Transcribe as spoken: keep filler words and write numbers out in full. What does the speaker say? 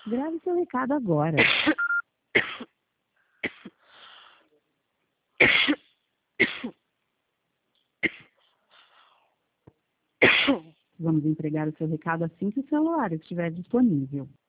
Grave seu recado agora. Vamos entregar o seu recado assim que o celular estiver disponível.